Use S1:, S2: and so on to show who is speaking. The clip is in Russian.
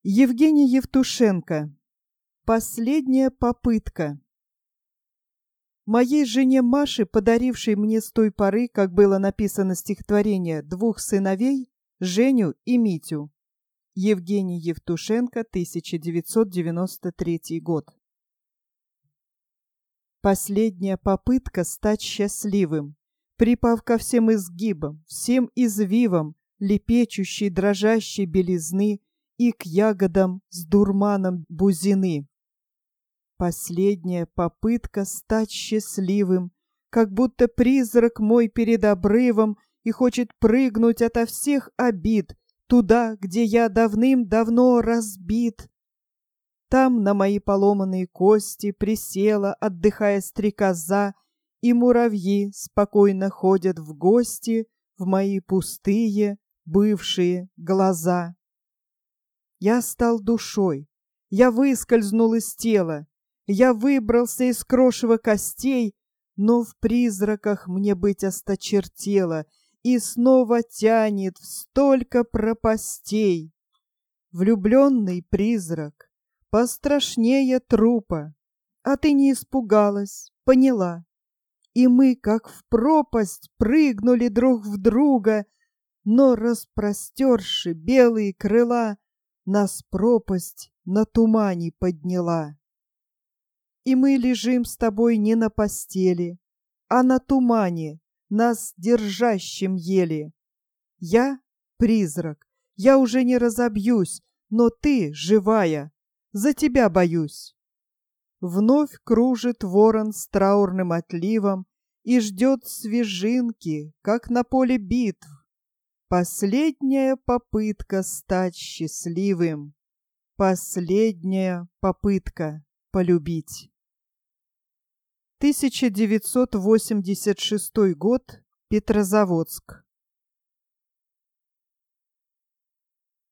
S1: Евгений Евтушенко. Последняя попытка. Моей жене Маше, подарившей мне с той поры, как было написано стихотворение, двух сыновей, Женю и Митю. Евгений Евтушенко, 1993 год. Последняя попытка стать счастливым, припав ко всем изгибам, всем извивам лепечущей дрожащей белизны и к ягодам с дурманом бузины. Последняя попытка стать счастливым, как будто призрак мой перед обрывом и хочет прыгнуть ото всех обид туда, где я давным-давно разбит. Там на мои поломанные кости присела, отдыхая стрекоза, и муравьи спокойно ходят в гости в мои пустые, бывшие глаза. Я стал душой, я выскользнул из тела, я выбрался из крошева костей, но в призраках мне быть осточертело и снова тянет в столько пропастей. Влюбленный призрак, пострашнее трупа, а ты не испугалась, поняла. И мы, как в пропасть, прыгнули друг в друга, но, распростерши белые крыла, нас пропасть на тумане подняла. И мы лежим с тобой не на постели, а на тумане, нас держащим еле. Я призрак, я уже не разобьюсь, но ты живая, за тебя боюсь. Вновь кружит ворон с траурным отливом и ждет свежинки, как на поле битв. Последняя попытка стать счастливым, последняя попытка полюбить. 1986 год, Петрозаводск.